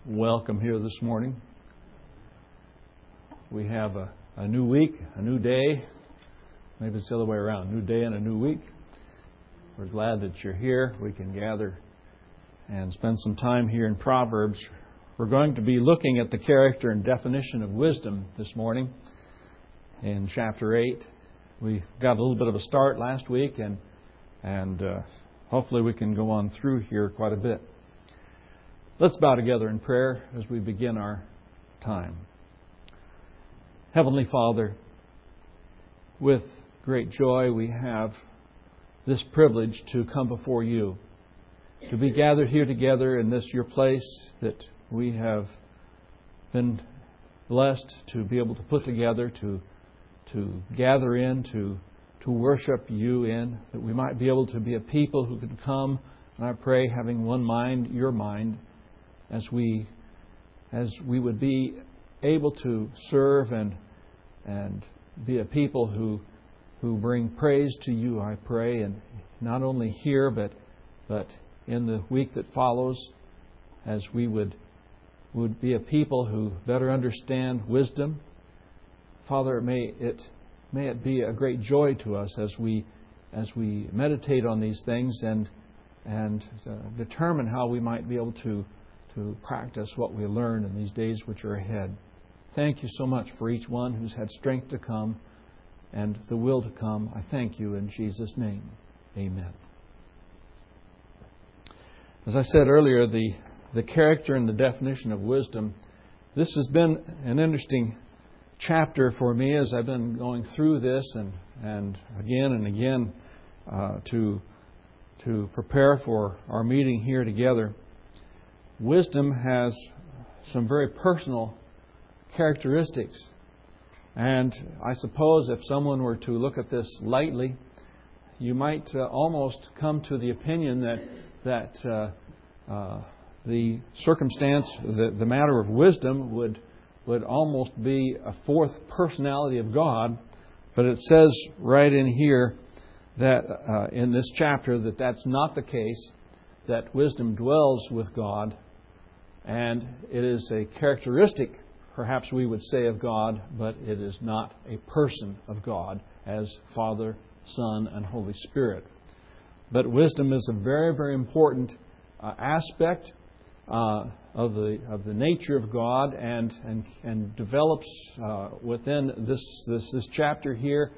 welcome here this morning. We have a new week, a new day. Maybe it's the other way around, new day and a new week. We're glad that you're here. We can gather and spend some time here in Proverbs. We're going to be looking at the character and definition of wisdom this morning in chapter 8. We got a little bit of a start last week, and hopefully we can go on through here quite a bit. Let's bow together in prayer as we begin our time. Heavenly Father, with great joy we have this privilege to come before You, to be gathered here together in this Your place that we have been blessed to be able to put together, to gather in, to worship You in, that we might be able to be a people who can come, and I pray, having one mind, Your mind, as we would be able to serve and be a people who bring praise to You, I pray, and not only here but in the week that follows, as we would be a people who better understand wisdom. Father, may it be a great joy to us as we meditate on these things and determine how we might be able to practice what we learn in these days which are ahead. Thank You so much for each one who's had strength to come and the will to come. I thank You in Jesus' name. Amen. As I said earlier, the character and the definition of wisdom, this has been an interesting chapter for me as I've been going through this and again to prepare for our meeting here together. Wisdom has some very personal characteristics. And I suppose if someone were to look at this lightly, you might almost come to the opinion that the circumstance, the matter of wisdom would almost be a fourth personality of God. But it says right in here that in this chapter that that's not the case, that wisdom dwells with God, and it is a characteristic, perhaps we would say, of God, but it is not a person of God as Father, Son, and Holy Spirit. But wisdom is a very, very important aspect of the nature of God, and develops within this chapter here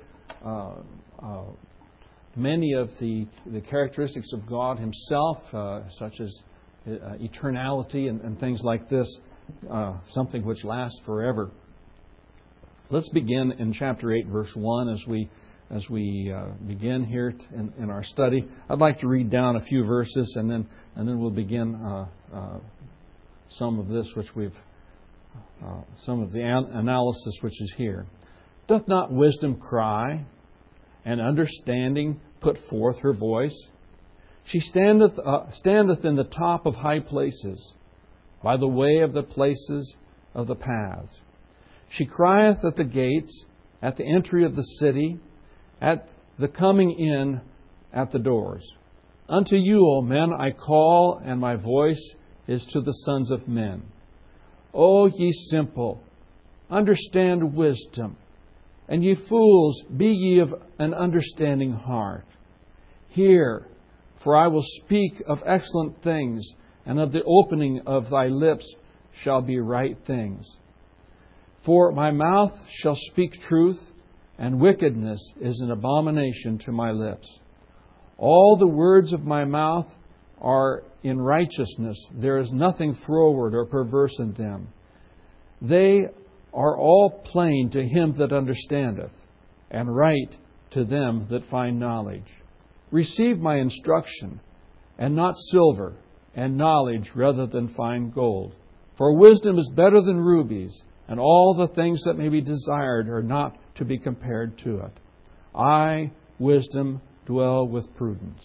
many of the characteristics of God Himself, such as eternality and things like this, something which lasts forever. Let's begin in chapter 8, verse 1 as we begin here in our study. I'd like to read down a few verses and then we'll begin some of this some of the analysis which is here. Doth not wisdom cry, and understanding put forth her voice? She standeth in the top of high places, by the way of the places of the paths. She crieth at the gates, at the entry of the city, at the coming in at the doors. Unto you, O men, I call, and my voice is to the sons of men. O ye simple, understand wisdom, and ye fools, be ye of an understanding heart. Hear, for I will speak of excellent things, and of the opening of thy lips shall be right things. For my mouth shall speak truth, and wickedness is an abomination to my lips. All the words of my mouth are in righteousness. There is nothing froward or perverse in them. They are all plain to him that understandeth, and right to them that find knowledge. Receive my instruction, and not silver, and knowledge rather than fine gold. For wisdom is better than rubies, and all the things that may be desired are not to be compared to it. I, wisdom, dwell with prudence.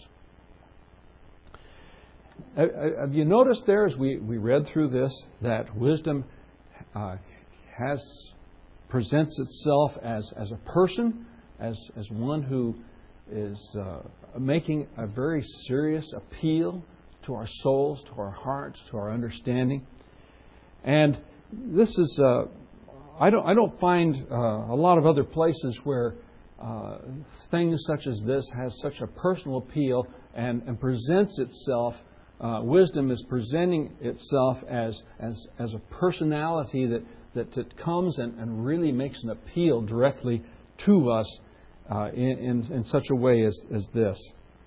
Have you noticed there, as we read through this, that wisdom presents itself as a person, as one who is making a very serious appeal to our souls, to our hearts, to our understanding. And this is, I don't find a lot of other places where things such as this has such a personal appeal and presents itself. Wisdom is presenting itself as a personality that comes and really makes an appeal directly to us in such a way as this.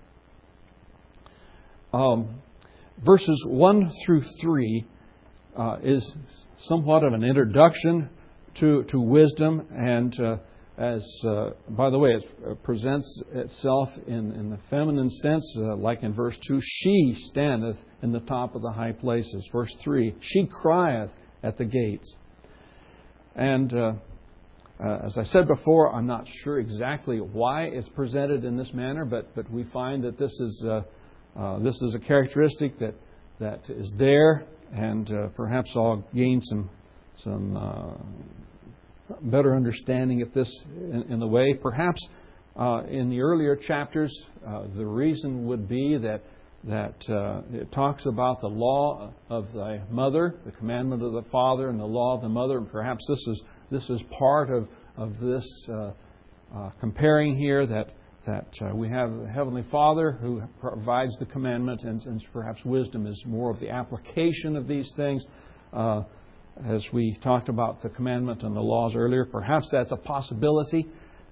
Verses 1 through 3 is somewhat of an introduction to wisdom, and by the way, it presents itself in the feminine sense, like in verse 2, she standeth in the top of the high places. Verse 3, she crieth at the gates. And as I said before, I'm not sure exactly why it's presented in this manner, but we find that this is a characteristic that is there, and perhaps I'll gain some better understanding of this in the way. Perhaps in the earlier chapters, the reason would be that it talks about the law of thy mother, the commandment of the father, and the law of the mother. And perhaps this is part of this comparing here that we have the Heavenly Father who provides the commandment, and perhaps wisdom is more of the application of these things. As we talked about the commandment and the laws earlier, perhaps that's a possibility.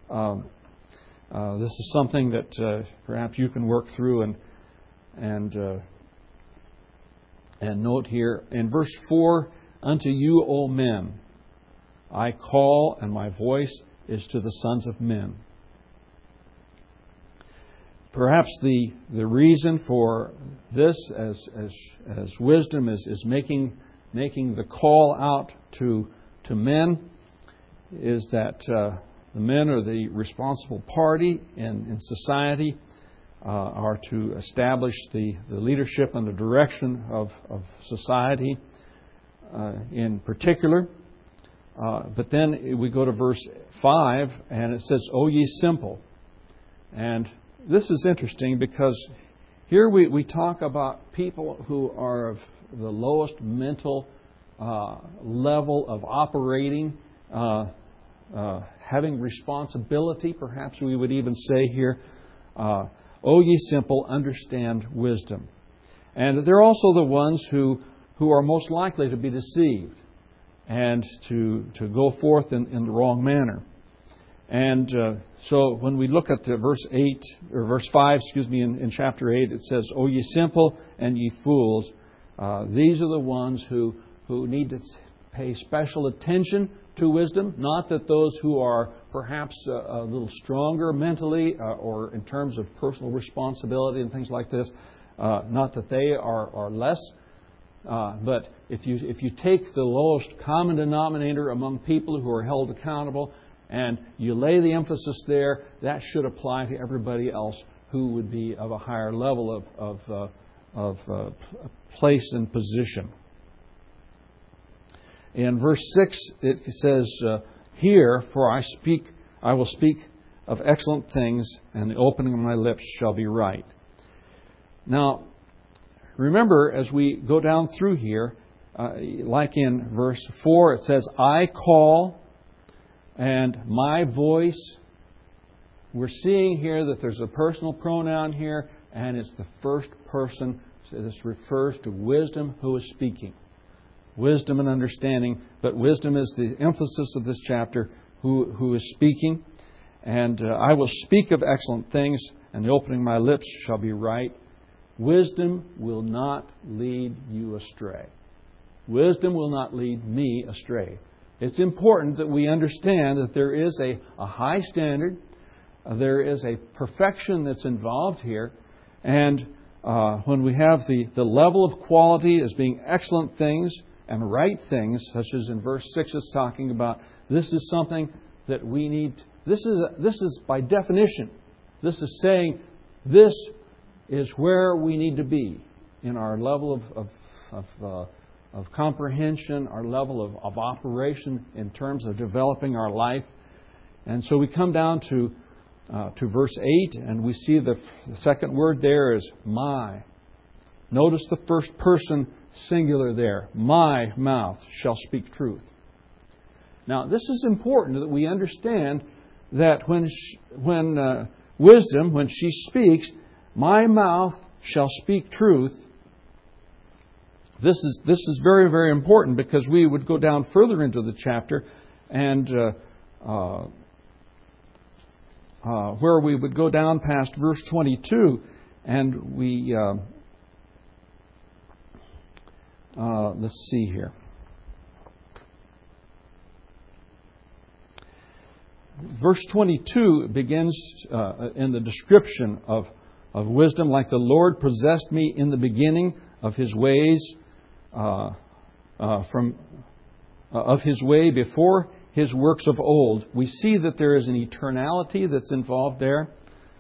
This is something that perhaps you can work through and note here. In verse 4, unto you, O men, I call, and my voice is to the sons of men. Perhaps the reason for this, as wisdom is making the call out to men, is that the men are the responsible party in society, are to establish the leadership and the direction of society in particular. But then we go to verse 5, and it says, O ye simple. And this is interesting because here we talk about people who are of the lowest mental level of operating, having responsibility, perhaps we would even say here, O ye simple, understand wisdom. And they're also the ones who are most likely to be deceived and to go forth in the wrong manner. And so when we look at verse 5, in chapter 8, it says, O ye simple and ye fools, these are the ones who need to pay special attention to wisdom. Not that those who are perhaps a little stronger mentally or in terms of personal responsibility and things like this, not that they are less. But if you take the lowest common denominator among people who are held accountable and you lay the emphasis there, that should apply to everybody else who would be of a higher level of place and position. In verse 6, it says, Hear, for I will speak of excellent things, and the opening of my lips shall be right. Now, remember, as we go down through here, like in verse 4, it says, I call, and my voice. We're seeing here that there's a personal pronoun here, and it's the first person. So this refers to wisdom who is speaking. Wisdom and understanding, but wisdom is the emphasis of this chapter, who is speaking. And I will speak of excellent things, and the opening of my lips shall be right. Wisdom will not lead you astray. Wisdom will not lead me astray. It's important that we understand that there is a high standard. There is a perfection that's involved here. And when we have the level of quality as being excellent things and right things, such as in verse 6 is talking about, this is something that we need. This is by definition, this is saying this is where we need to be in our level of comprehension, our level of operation in terms of developing our life. And so we come down to verse 8, and we see the second word there is my. Notice the first person singular there. My mouth shall speak truth. Now, this is important that we understand that when wisdom, when she speaks, my mouth shall speak truth. This is very, very important, because we would go down further into the chapter and where we would go down past verse 22, and we let's see here. Verse 22 begins in the description of wisdom, like the Lord possessed me in the beginning of His ways, of His way before His works of old. We see that there is an eternality that's involved there.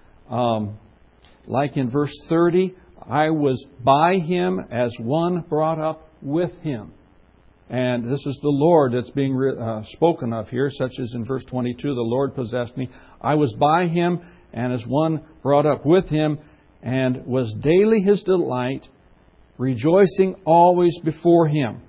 Like in verse 30, I was by Him as one brought up with Him. And this is the Lord that's being spoken of here, such as in verse 22, the Lord possessed me. I was by Him and as one brought up with Him, and was daily His delight, rejoicing always before Him.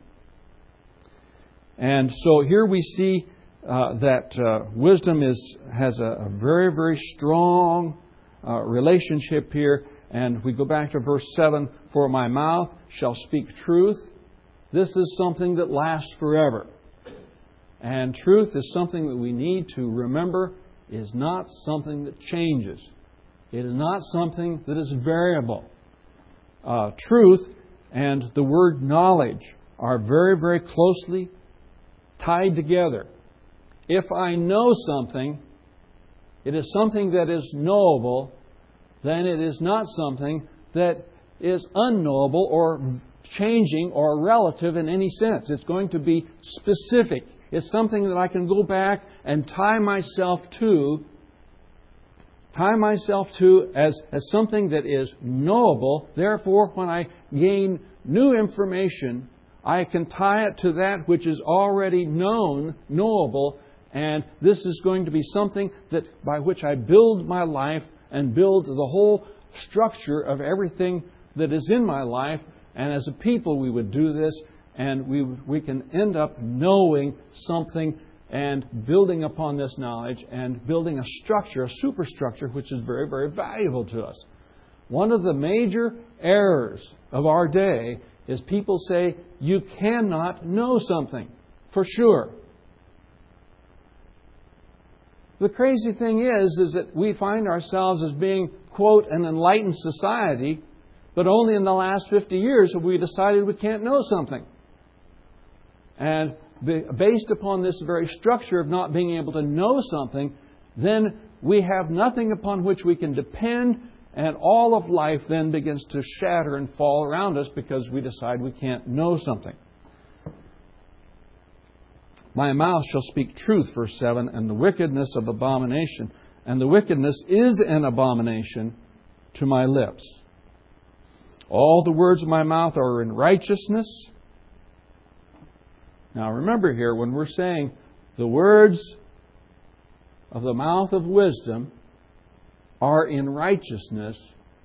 And so here we see that wisdom has a very, very strong relationship here. And we go back to verse 7, for my mouth shall speak truth. This is something that lasts forever. And truth is something that we need to remember is not something that changes. It is not something that is variable. Truth and the word knowledge are very, very closely tied together. If I know something, it is something that is knowable, then it is not something that is unknowable or changing or relative in any sense. It's going to be specific. It's something that I can go back and tie myself to as something that is knowable. Therefore, when I gain new information, I can tie it to that which is already knowable, and this is going to be something that by which I build my life and build the whole structure of everything that is in my life. And as a people, we would do this, and we can end up knowing something and building upon this knowledge and building a structure, a superstructure, which is very, very valuable to us. One of the major errors of our day is people say, you cannot know something for sure. The crazy thing is that we find ourselves as being, quote, an enlightened society, but only in the last 50 years have we decided we can't know something. And based upon this very structure of not being able to know something, then we have nothing upon which we can depend, and all of life then begins to shatter and fall around us because we decide we can't know something. My mouth shall speak truth, verse 7, and the wickedness of abomination. And the wickedness is an abomination to my lips. All the words of my mouth are in righteousness. Now remember here, when we're saying the words of the mouth of wisdom are in righteousness,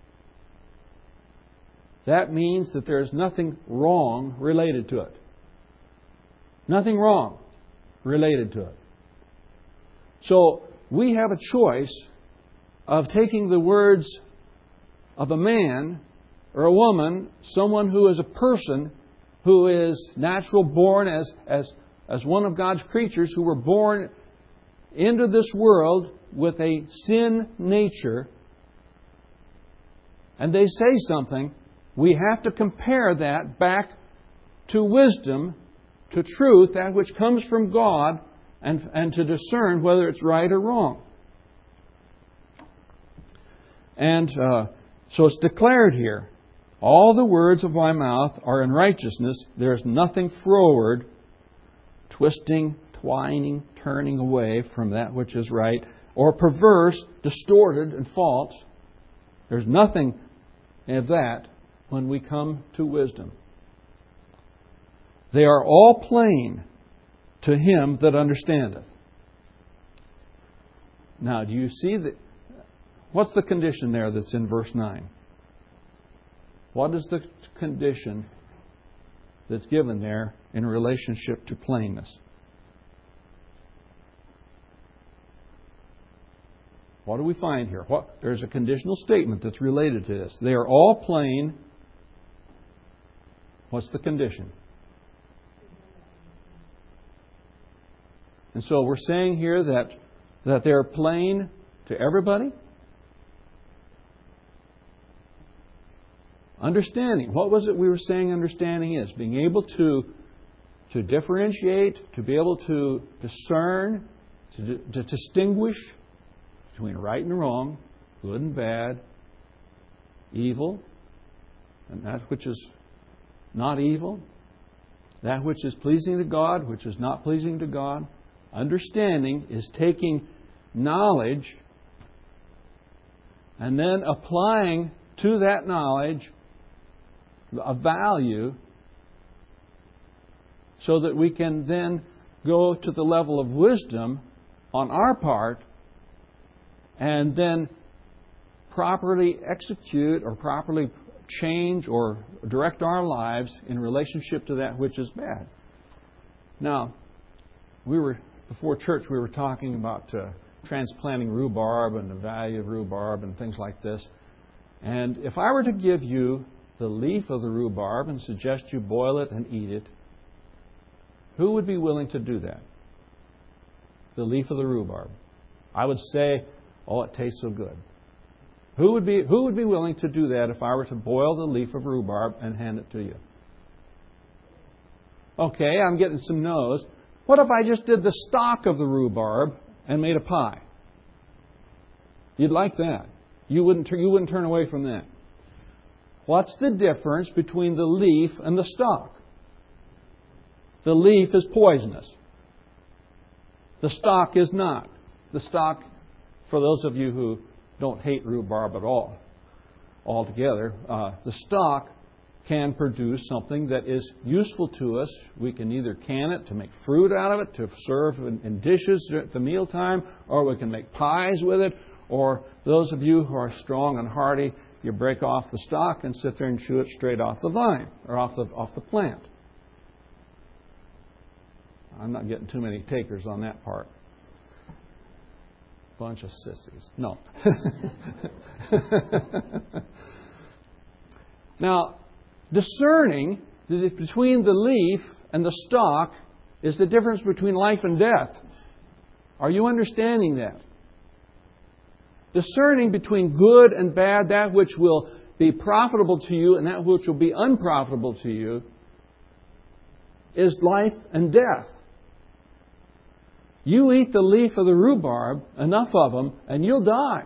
that means that there is nothing wrong related to it. Nothing wrong related to it. So we have a choice of taking the words of a man or a woman, someone who is a person who is natural born as one of God's creatures, who were born into this world with a sin nature, and they say something, we have to compare that back to wisdom, to truth, that which comes from God, and to discern whether it's right or wrong. And so it's declared here, all the words of my mouth are in righteousness. There is nothing froward, twisting, twining, turning away from that which is right, or perverse, distorted, and false. There's nothing of that when we come to wisdom. They are all plain to him that understandeth. Now, do you see that? What's the condition there that's in verse 9? What is the condition that's given there in relationship to plainness. What do we find here? There's a conditional statement that's related to this. They are all plain. What's the condition? And so we're saying here that they're plain to everybody. Understanding. What was it we were saying understanding is? Being able to differentiate, to be able to discern, to distinguish between right and wrong, good and bad, evil, and that which is not evil, that which is pleasing to God, which is not pleasing to God. Understanding is taking knowledge and then applying to that knowledge a value so that we can then go to the level of wisdom on our part and then properly execute or properly change or direct our lives in relationship to that which is bad. Now, before church we were talking about transplanting rhubarb and the value of rhubarb and things like this. And if I were to give you the leaf of the rhubarb and suggest you boil it and eat it, who would be willing to do that? The leaf of the rhubarb. I would say, oh, it tastes so good. Who would be willing to do that if I were to boil the leaf of rhubarb and hand it to you? Okay, I'm getting some no's. What if I just did the stalk of the rhubarb and made a pie? You'd like that. You wouldn't turn away from that. What's the difference between the leaf and the stalk? The leaf is poisonous. The stalk is not. The stalk, for those of you who don't hate rhubarb at all, altogether, the stalk can produce something that is useful to us. We can either can it to make fruit out of it, to serve in dishes at the mealtime, or we can make pies with it, or those of you who are strong and hardy, you break off the stalk and sit there and chew it straight off the vine or off the plant. I'm not getting too many takers on that part. Bunch of sissies. No. Now, discerning between the leaf and the stalk is the difference between life and death. Are you understanding that? Discerning between good and bad, that which will be profitable to you and that which will be unprofitable to you, is life and death. You eat the leaf of the rhubarb, enough of them, and you'll die.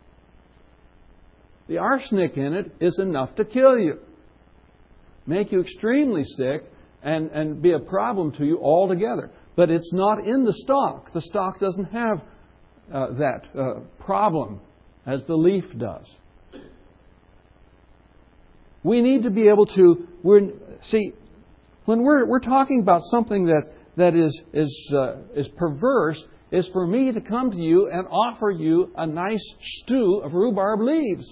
The arsenic in it is enough to kill you, make you extremely sick, and be a problem to you altogether. But it's not in the stalk. The stalk doesn't have that problem as the leaf does. We need to be able to... when we're talking about something that is perverse, is for me to come to you and offer you a nice stew of rhubarb leaves.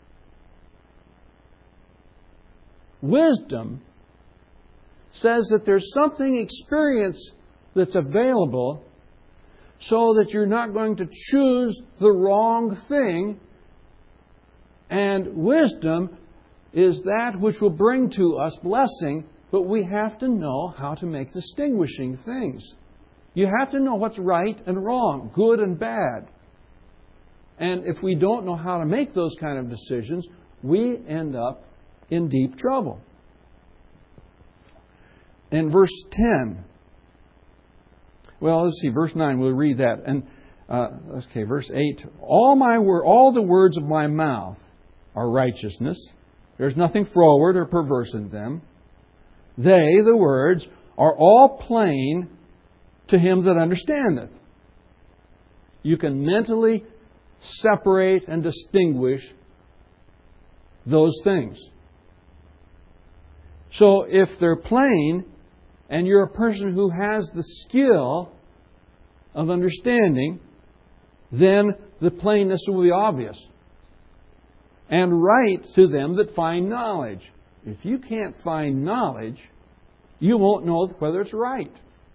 Wisdom says that there's something experience that's available so that you're not going to choose the wrong thing. And wisdom is that which will bring to us blessing, but we have to know how to make distinguishing things. You have to know what's right and wrong, good and bad. And if we don't know how to make those kind of decisions, we end up in deep trouble. In verse 10, well, let's see, verse 9, we'll read that. And verse 8, all the words of my mouth are righteousness. There's nothing froward or perverse in them. They, the words, are all plain to him that understandeth. You can mentally separate and distinguish those things. So if they're plain, and you're a person who has the skill of understanding, then the plainness will be obvious. And right to them that find knowledge. If you can't find knowledge, you won't know whether it's right.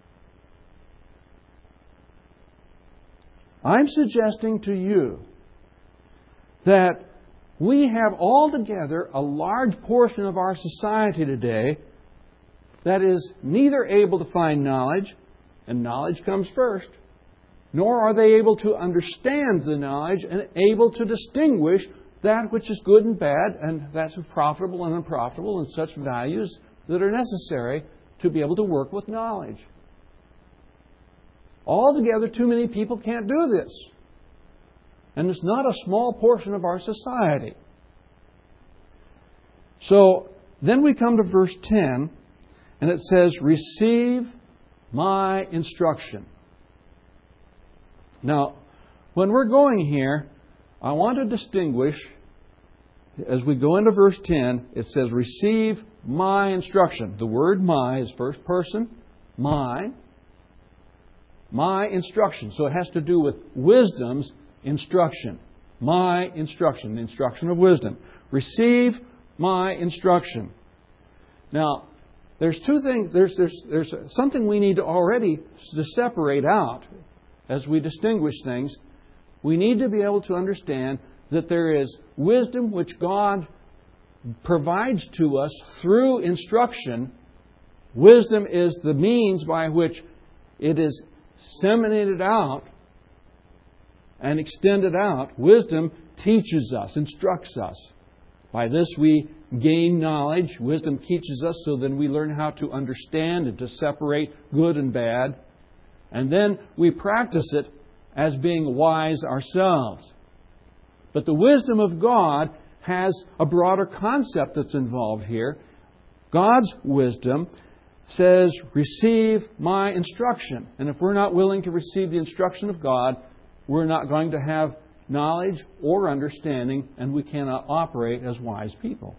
I'm suggesting to you that we have altogether a large portion of our society today that is neither able to find knowledge, and knowledge comes first, nor are they able to understand the knowledge and able to distinguish that which is good and bad, and that's profitable and unprofitable, and such values that are necessary to be able to work with knowledge. Altogether, too many people can't do this. And it's not a small portion of our society. So, then we come to verse 10, and it says, receive my instruction. Now, when we're going here, I want to distinguish, as we go into verse 10, it says, receive my instruction. The word my is first person, my instruction. So it has to do with wisdom's instruction. My instruction, the instruction of wisdom. Receive my instruction. Now, there's two things. There's something we need to already to separate out as we distinguish things. We need to be able to understand that there is wisdom which God provides to us through instruction. Wisdom is the means by which it is disseminated out and extended out. Wisdom teaches us, instructs us. By this we gain knowledge. Wisdom teaches us so then we learn how to understand and to separate good and bad. And then we practice it as being wise ourselves. But the wisdom of God has a broader concept that's involved here. God's wisdom says, receive my instruction. And if we're not willing to receive the instruction of God, we're not going to have knowledge or understanding, and we cannot operate as wise people.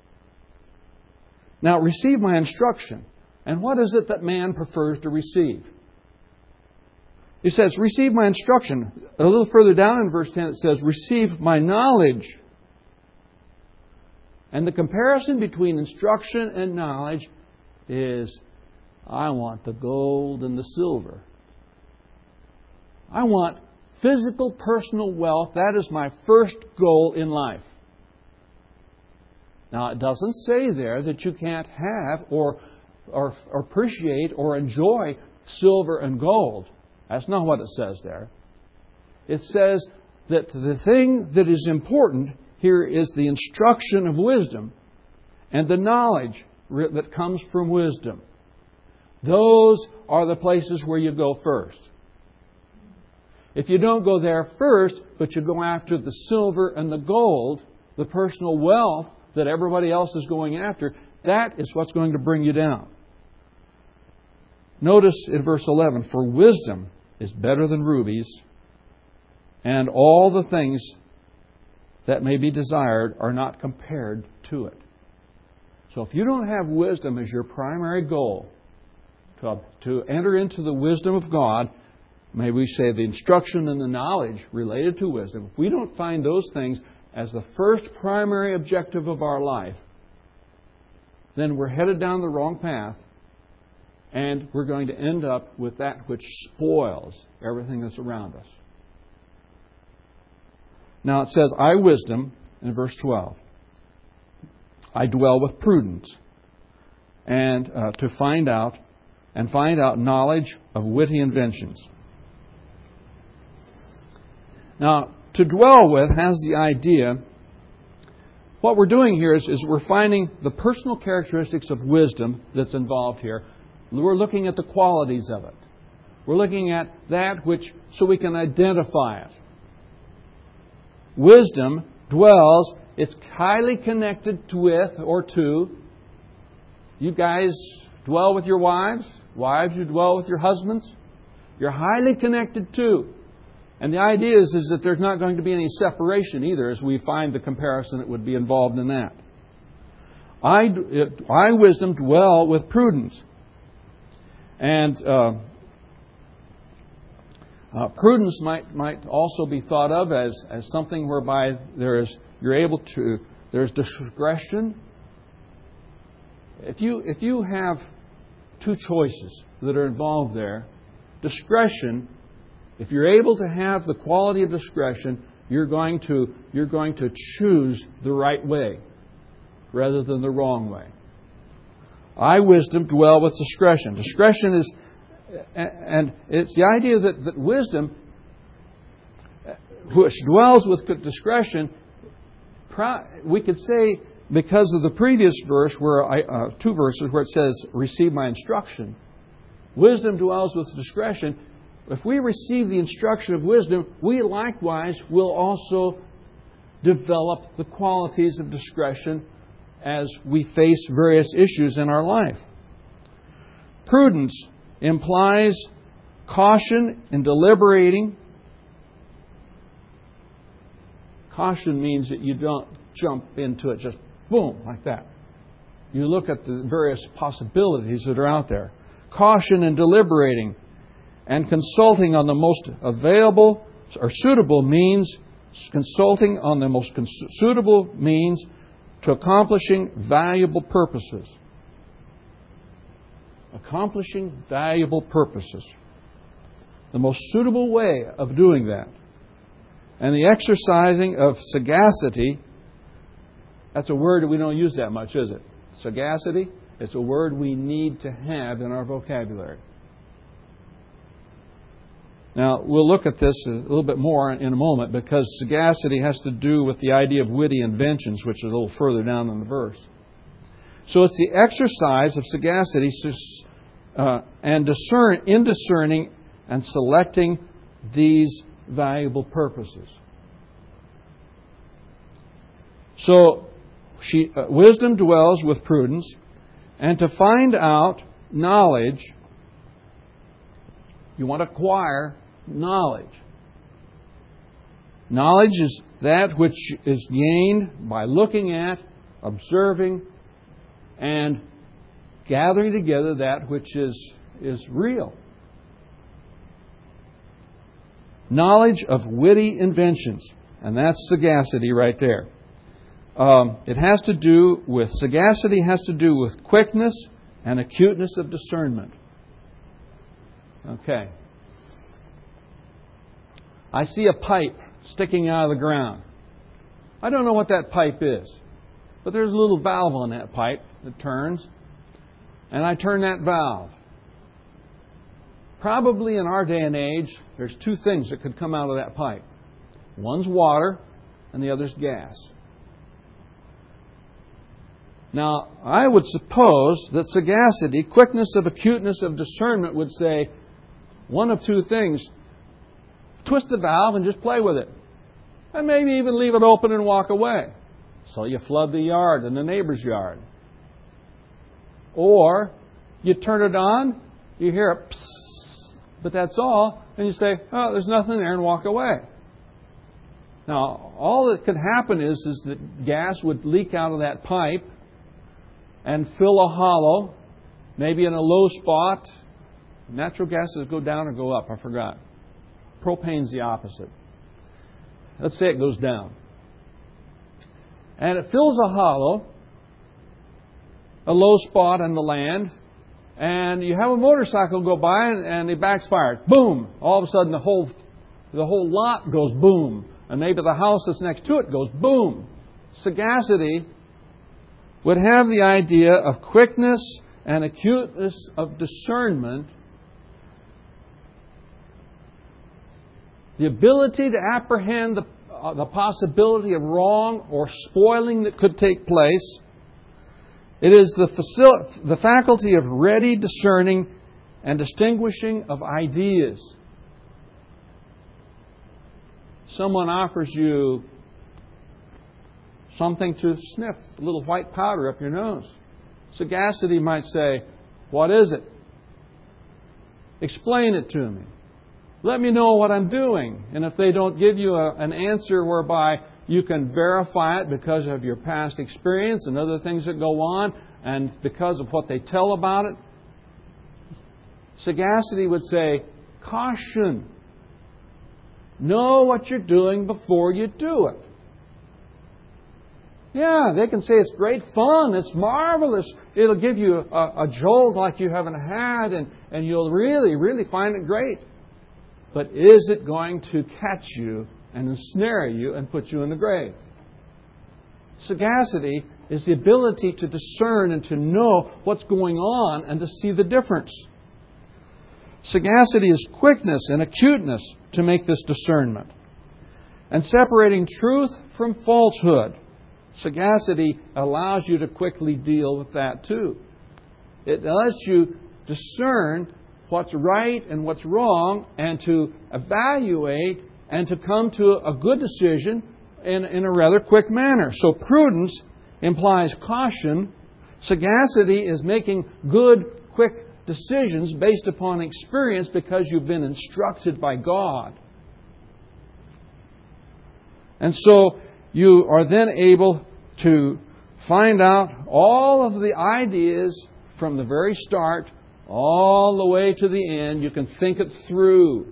Now, receive my instruction. And what is it that man prefers to receive? He says, receive my instruction. A little further down in verse 10 it says, receive my knowledge. And the comparison between instruction and knowledge is, I want the gold and the silver. I want physical, personal wealth. That is my first goal in life. Now, it doesn't say there that you can't have or appreciate or enjoy silver and gold. That's not what it says there. It says that the thing that is important here is the instruction of wisdom and the knowledge that comes from wisdom. Those are the places where you go first. If you don't go there first, but you go after the silver and the gold, the personal wealth that everybody else is going after, that is what's going to bring you down. Notice in verse 11, for wisdom is better than rubies, and all the things that may be desired are not compared to it. So if you don't have wisdom as your primary goal, to enter into the wisdom of God, may we say the instruction and the knowledge related to wisdom, if we don't find those things as the first primary objective of our life, then we're headed down the wrong path, and we're going to end up with that which spoils everything that's around us. Now it says, I wisdom, in verse 12. I dwell with prudence, and to find out knowledge of witty inventions. Now, to dwell with has the idea, what we're doing here is we're finding the personal characteristics of wisdom that's involved here. We're looking at the qualities of it. We're looking at that which, so we can identify it. Wisdom dwells, it's highly connected with or to. You guys dwell with your wives. Wives, you dwell with your husbands. You're highly connected to. And the idea is that there's not going to be any separation either, as we find the comparison that would be involved in that. I wisdom, dwell with prudence. And prudence might also be thought of as something whereby there's discretion. If you have two choices that are involved there. Discretion, if you're able to have the quality of discretion, you're going to choose the right way rather than the wrong way. I, wisdom, dwell with discretion. Discretion is, and it's the idea that wisdom, which dwells with discretion, we could say, because of the previous verse, two verses where it says, receive my instruction. Wisdom dwells with discretion. If we receive the instruction of wisdom, we likewise will also develop the qualities of discretion as we face various issues in our life. Prudence implies caution in deliberating. Caution means that you don't jump into it just boom, like that. You look at the various possibilities that are out there. Caution in deliberating and consulting on the most available or suitable means, consulting on the most suitable means to accomplishing valuable purposes. Accomplishing valuable purposes. The most suitable way of doing that. And the exercising of sagacity, that's a word that we don't use that much, is it? Sagacity, it's a word we need to have in our vocabulary. Now, we'll look at this a little bit more in a moment because sagacity has to do with the idea of witty inventions, which is a little further down in the verse. So it's the exercise of sagacity and discerning and selecting these valuable purposes. So, wisdom dwells with prudence, and to find out knowledge, you want to acquire knowledge. Knowledge is that which is gained by looking at, observing, and gathering together that which is real. Knowledge of witty inventions. And that's sagacity right there. Sagacity has to do with quickness and acuteness of discernment. Okay. I see a pipe sticking out of the ground. I don't know what that pipe is, but there's a little valve on that pipe that turns, and I turn that valve. Probably in our day and age, there's two things that could come out of that pipe. One's water, and the other's gas. Now, I would suppose that sagacity, quickness of acuteness of discernment would say, one of two things. Twist the valve and just play with it. And maybe even leave it open and walk away. So you flood the yard and the neighbor's yard. Or you turn it on, you hear a psst, but that's all, and you say, oh, there's nothing there, and walk away. Now, all that could happen is that gas would leak out of that pipe and fill a hollow, maybe in a low spot. Natural gases go down or go up, I forgot. Propane's the opposite. Let's say it goes down. And it fills a hollow, a low spot on the land, and you have a motorcycle go by and it backfires. Boom! All of a sudden the whole lot goes boom. And maybe the house that's next to it goes boom. Sagacity would have the idea of quickness and acuteness of discernment, the ability to apprehend the possibility of wrong or spoiling that could take place. It is the faculty of ready discerning and distinguishing of ideas. Someone offers you something to sniff, a little white powder up your nose. Sagacity might say, what is it? Explain it to me. Let me know what I'm doing. And if they don't give you an answer whereby you can verify it because of your past experience and other things that go on and because of what they tell about it, sagacity would say, caution. Know what you're doing before you do it. Yeah, they can say it's great fun, it's marvelous, it'll give you a jolt like you haven't had, and you'll really, really find it great. But is it going to catch you and ensnare you and put you in the grave? Sagacity is the ability to discern and to know what's going on and to see the difference. Sagacity is quickness and acuteness to make this discernment. And separating truth from falsehood. Sagacity allows you to quickly deal with that too. It lets you discern what's right and what's wrong and to evaluate and to come to a good decision in a rather quick manner. So prudence implies caution. Sagacity is making good, quick decisions based upon experience because you've been instructed by God. And so you are then able to find out all of the ideas from the very start all the way to the end. You can think it through.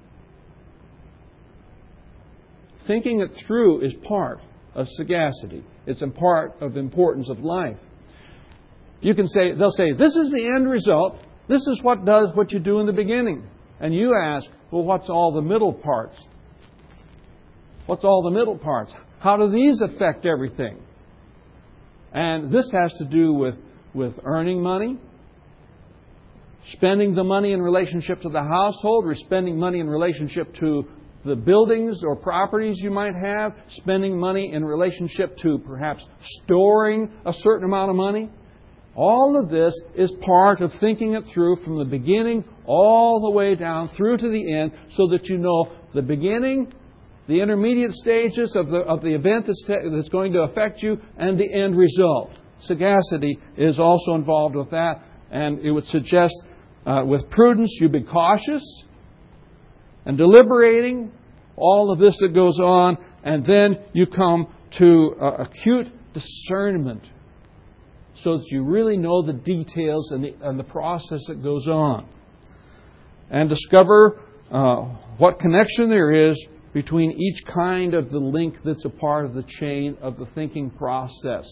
Thinking it through is part of sagacity. It's a part of importance of life. You can say, they'll say, this is the end result. This is what does what you do in the beginning. And you ask, well, what's all the middle parts? What's all the middle parts? How do these affect everything? And this has to do with earning money, spending the money in relationship to the household, or spending money in relationship to the buildings or properties you might have, spending money in relationship to perhaps storing a certain amount of money. All of this is part of thinking it through from the beginning all the way down through to the end so that you know the beginning, the intermediate stages of the event that's going to affect you, and the end result. Sagacity is also involved with that, and it would suggest with prudence you be cautious and deliberating, all of this that goes on, and then you come to acute discernment so that you really know the details and the process that goes on. And discover what connection there is between each kind of the link that's a part of the chain of the thinking process.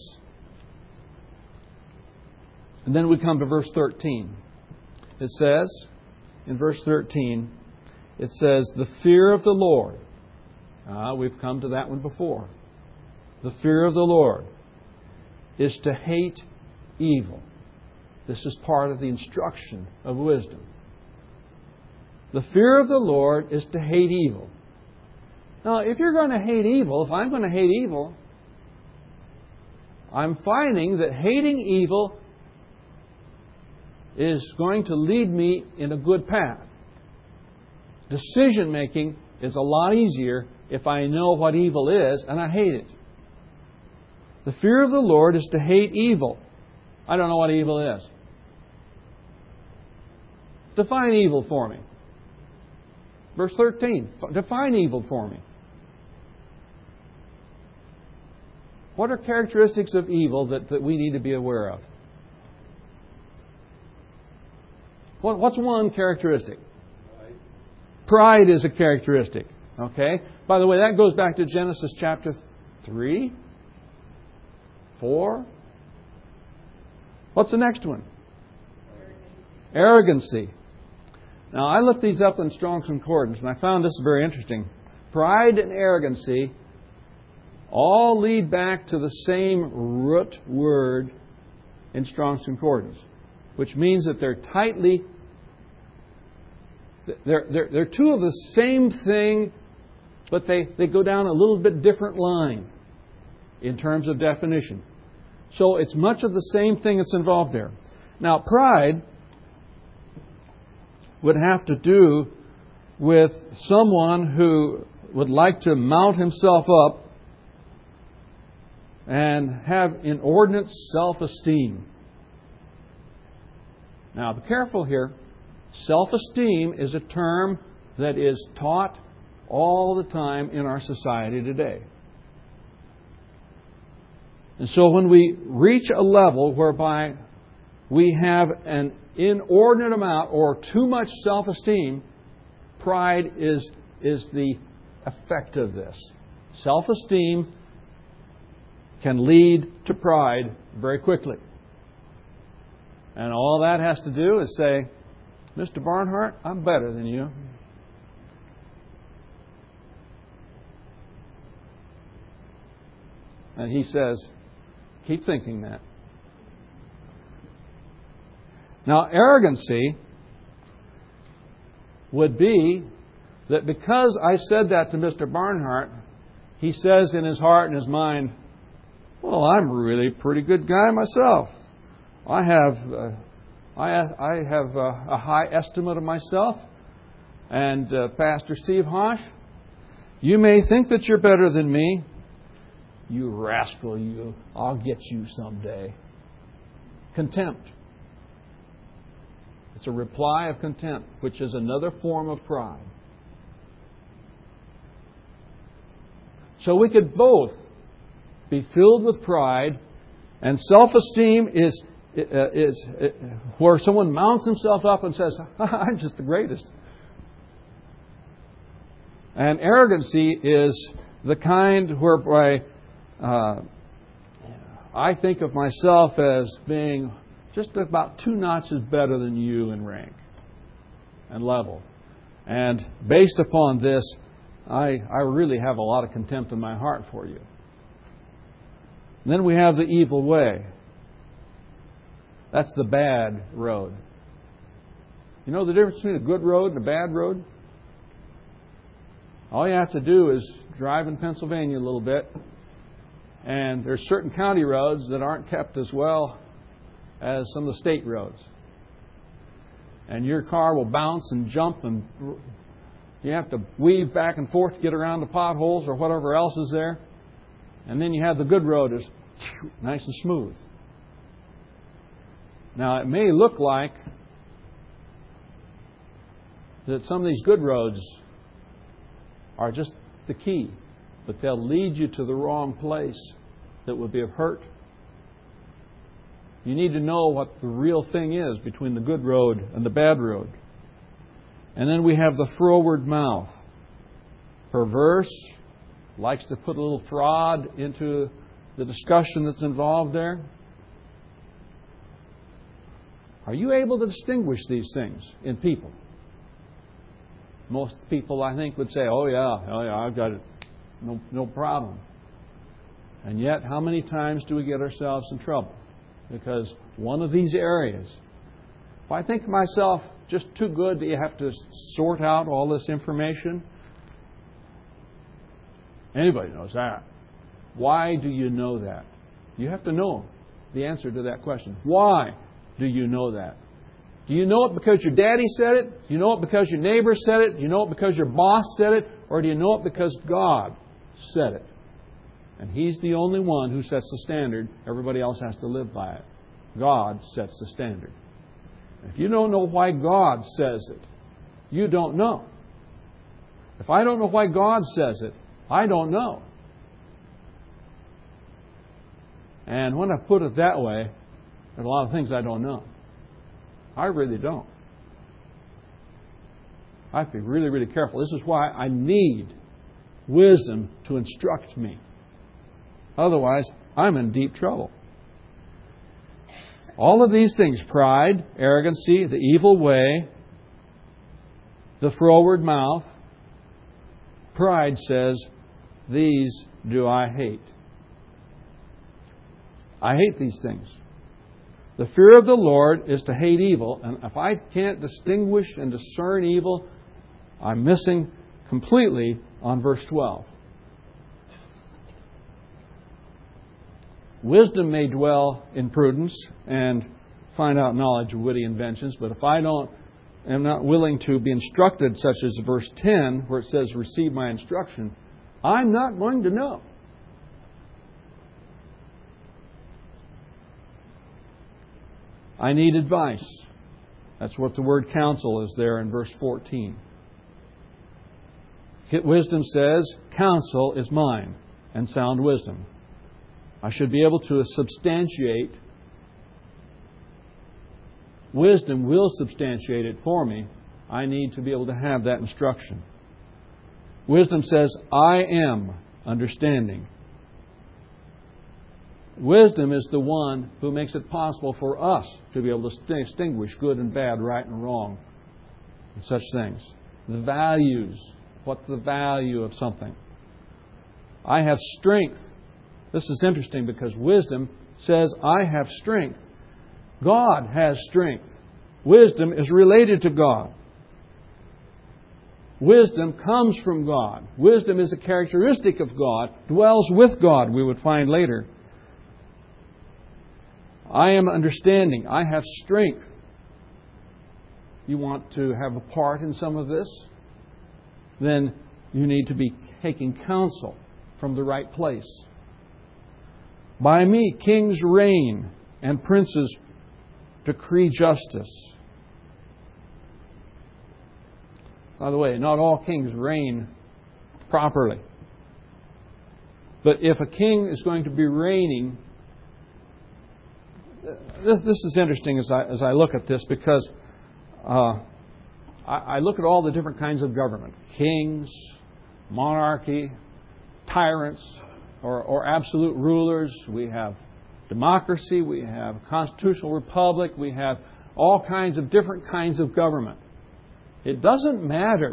And then we come to verse 13. It says, in verse 13, it says, the fear of the Lord. We've come to that one before. The fear of the Lord is to hate evil. This is part of the instruction of wisdom. The fear of the Lord is to hate evil. Now, if you're going to hate evil, if I'm going to hate evil, I'm finding that hating evil is going to lead me in a good path. Decision making is a lot easier if I know what evil is and I hate it. The fear of the Lord is to hate evil. I don't know what evil is. Define evil for me. Verse 13. Define evil for me. What are characteristics of evil that we need to be aware of? What's one characteristic? Pride is a characteristic. Okay? By the way, that goes back to Genesis chapter 3, 4. What's the next one? Arrogancy. Now, I looked these up in Strong's Concordance, and I found this very interesting. Pride and arrogancy all lead back to the same root word in Strong's Concordance, which means that they're tightly... They're two of the same thing, but they go down a little bit different line in terms of definition. So it's much of the same thing that's involved there. Now, pride would have to do with someone who would like to mount himself up and have inordinate self-esteem. Now, be careful here. Self-esteem is a term that is taught all the time in our society today. And so when we reach a level whereby we have an inordinate amount or too much self-esteem, pride is the effect of this. Self-esteem can lead to pride very quickly. And all that has to do is say, Mr. Barnhart, I'm better than you. And he says, keep thinking that. Now, arrogancy would be that because I said that to Mr. Barnhart, he says in his heart and his mind, well, I'm a really pretty good guy myself. I have a high estimate of myself. And Pastor Steve Hosh, you may think that you're better than me. You rascal, you. I'll get you someday. Contempt. It's a reply of contempt, which is another form of pride. So we could both be filled with pride, and self-esteem is where someone mounts himself up and says, I'm just the greatest. And arrogancy is the kind whereby I think of myself as being just about 2 notches better than you in rank and level. And based upon this, I really have a lot of contempt in my heart for you. And then we have the evil way. That's the bad road. You know the difference between a good road and a bad road? All you have to do is drive in Pennsylvania a little bit, and there's certain county roads that aren't kept as well as some of the state roads. And your car will bounce and jump, and you have to weave back and forth to get around the potholes or whatever else is there. And then you have the good road is nice and smooth. Now, it may look like that some of these good roads are just the key, but they'll lead you to the wrong place that will be of hurt. You need to know what the real thing is between the good road and the bad road. And then we have the froward mouth. Perverse, likes to put a little fraud into the discussion that's involved there. Are you able to distinguish these things in people? Most people, I think, would say, oh yeah, I've got it. No problem. And yet, how many times do we get ourselves in trouble? Because one of these areas, if I think myself just too good that you have to sort out all this information, anybody knows that. Why do you know that? You have to know the answer to that question. Why do you know that? Do you know it because your daddy said it? Do you know it because your neighbor said it? Do you know it because your boss said it? Or do you know it because God said it? And He's the only one who sets the standard. Everybody else has to live by it. God sets the standard. If you don't know why God says it, you don't know. If I don't know why God says it, I don't know. And when I put it that way, there's a lot of things I don't know. I really don't. I have to be really, really careful. This is why I need wisdom to instruct me. Otherwise, I'm in deep trouble. All of these things, pride, arrogancy, the evil way, the froward mouth, pride says, these do I hate. I hate these things. The fear of the Lord is to hate evil. And if I can't distinguish and discern evil, I'm missing completely on verse 12. Wisdom may dwell in prudence and find out knowledge of witty inventions, but if I am not willing to be instructed, such as verse 10, where it says, receive my instruction, I'm not going to know. I need advice. That's what the word counsel is there in verse 14. Wisdom says, counsel is mine, and sound wisdom. I should be able to substantiate. Wisdom will substantiate it for me. I need to be able to have that instruction. Wisdom says, I am understanding. Wisdom is the one who makes it possible for us to be able to distinguish good and bad, right and wrong, and such things. The values. What's the value of something? I have strength. This is interesting because wisdom says, I have strength. God has strength. Wisdom is related to God. Wisdom comes from God. Wisdom is a characteristic of God, dwells with God, we would find later. I am understanding. I have strength. You want to have a part in some of this? Then you need to be taking counsel from the right place. By me, kings reign and princes decree justice. By the way, not all kings reign properly. But if a king is going to be reigning, this is interesting as I look at this, because I look at all the different kinds of government. Kings, monarchy, tyrants, or absolute rulers. We have democracy. We have constitutional republic. We have all kinds of different kinds of government. It doesn't matter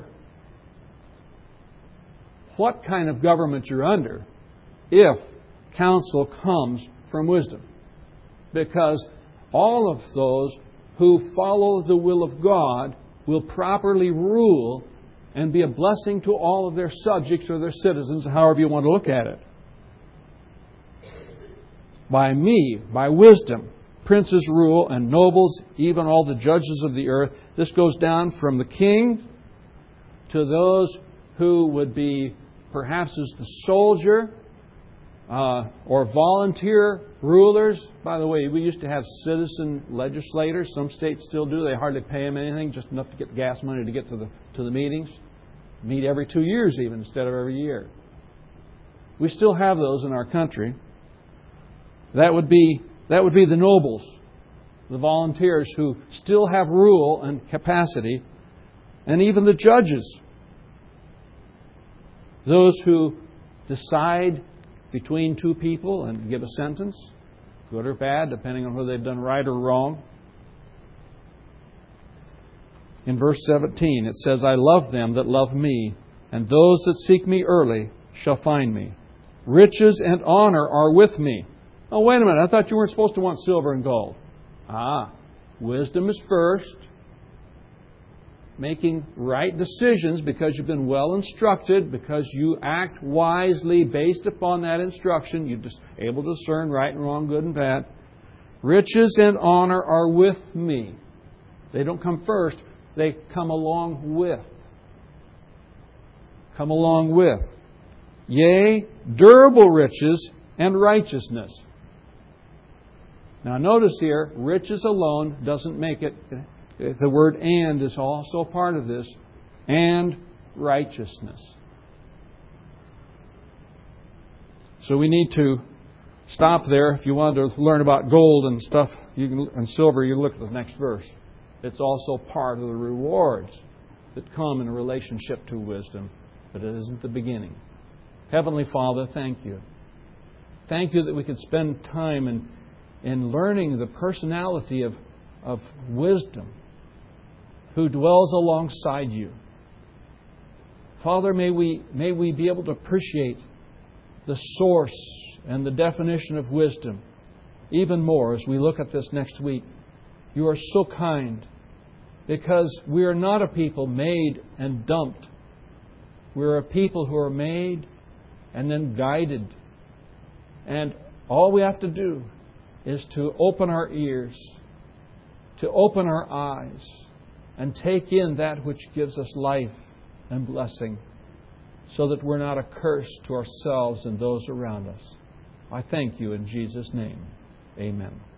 what kind of government you're under if counsel comes from wisdom. Because all of those who follow the will of God will properly rule and be a blessing to all of their subjects or their citizens, however you want to look at it. By me, by wisdom, princes rule and nobles, even all the judges of the earth. This goes down from the king to those who would be perhaps as the soldier or volunteer rulers. By the way, we used to have citizen legislators. Some states still do. They hardly pay them anything, just enough to get gas money to get to the meetings. Meet every 2 years even instead of every year. We still have those in our country. That would be the nobles, the volunteers who still have rule and capacity, and even the judges, those who decide between two people and give a sentence, good or bad, depending on whether they've done right or wrong. In verse 17, it says, I love them that love me, and those that seek me early shall find me. Riches and honor are with me. Oh, wait a minute. I thought you weren't supposed to want silver and gold. Wisdom is first. Making right decisions because you've been well instructed, because you act wisely based upon that instruction. You're just able to discern right and wrong, good and bad. Riches and honor are with me. They don't come first. They come along with. Come along with. Yea, durable riches and righteousness. Now notice here, riches alone doesn't make it. The word and is also part of this. And righteousness. So we need to stop there. If you want to learn about gold and stuff and silver, you look at the next verse. It's also part of the rewards that come in a relationship to wisdom, but it isn't the beginning. Heavenly Father, thank you. Thank you that we could spend time in learning the personality of wisdom who dwells alongside you. Father, may we be able to appreciate the source and the definition of wisdom even more as we look at this next week. You are so kind because we are not a people made and dumped. We're a people who are made and then guided. And all we have to do is to open our ears, to open our eyes, and take in that which gives us life and blessing, so that we're not a curse to ourselves and those around us. I thank you in Jesus' name. Amen.